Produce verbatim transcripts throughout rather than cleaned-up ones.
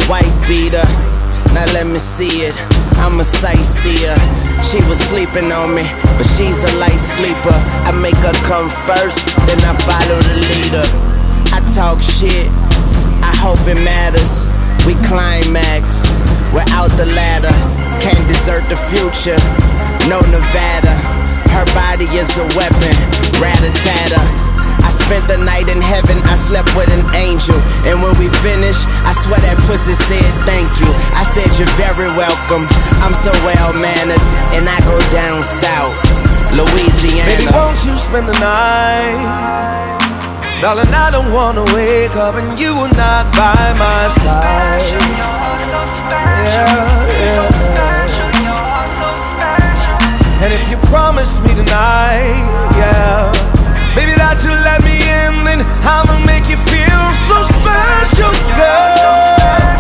wife beater. Now let me see it, I'm a sightseer. She was sleeping on me, but she's a light sleeper. I make her come first, then I follow the leader. I talk shit, I hope it matters. We climax, we're out the ladder. Can't desert the future, no Nevada. Her body is a weapon, rat-a-tat-a. I spent the night in heaven, I slept with an angel. And when we finished, I swear that pussy said thank you. I said you're very welcome, I'm so well-mannered. And I go down south, Louisiana. Baby, won't you spend the night? Darling, I don't wanna wake up and you are not by my side. Yeah, yeah. And if you promise me tonight, yeah, baby, that you let me in, then I'ma make you feel so special, girl.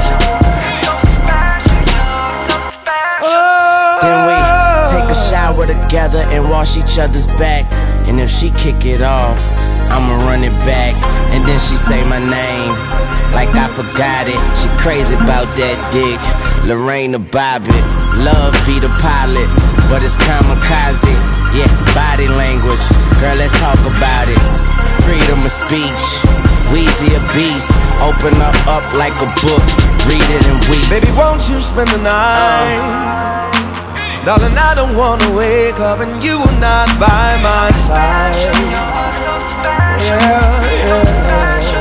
Oh. Then we take a shower together and wash each other's back. And if she kick it off, I'ma run it back. And then she say my name like I forgot it. She crazy about that dick, Lorraine the Bobbitt. Love be the pilot, but it's kamikaze. Yeah, body language, girl, let's talk about it. Freedom of speech, Weezy a beast. Open her up like a book, read it and weep. Baby, won't you spend the night? uh. Darling, I don't wanna wake up and you are not by my side. Yeah, yeah.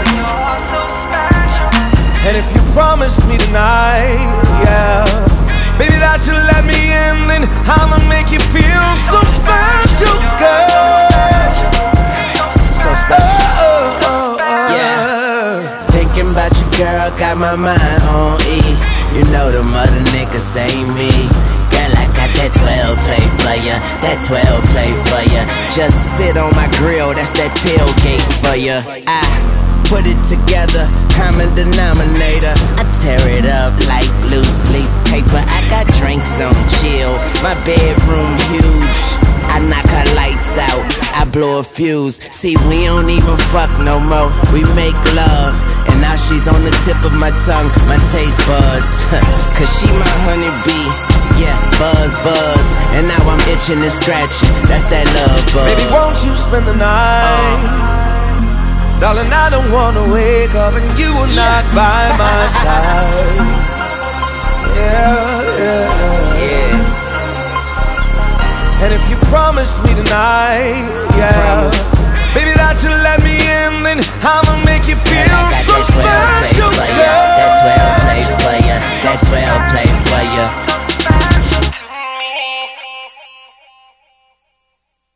And if you promise me tonight, yeah, baby, that you let me in, then I'ma make you feel so special, girl. So special. Oh, oh, oh, yeah. Thinking about you, girl, got my mind on E. You know them other niggas ain't me. Girl, I got that twelve play for ya, that twelve play for ya. Just sit on my grill, that's that tailgate for ya. I put it together, common denominator. I tear it up like loose leaf paper. I got drinks on chill, my bedroom huge. I knock her lights out, I blow a fuse. See, we don't even fuck no more, we make love. And now she's on the tip of my tongue, my taste buds. Cause she my honeybee, yeah, buzz, buzz. And now I'm itching and scratching, that's that love buzz. Baby, won't you spend the night? uh. Darling, I don't wanna wake up and you are not by my side. Yeah, yeah, yeah. And if you promise me tonight, yeah, promise.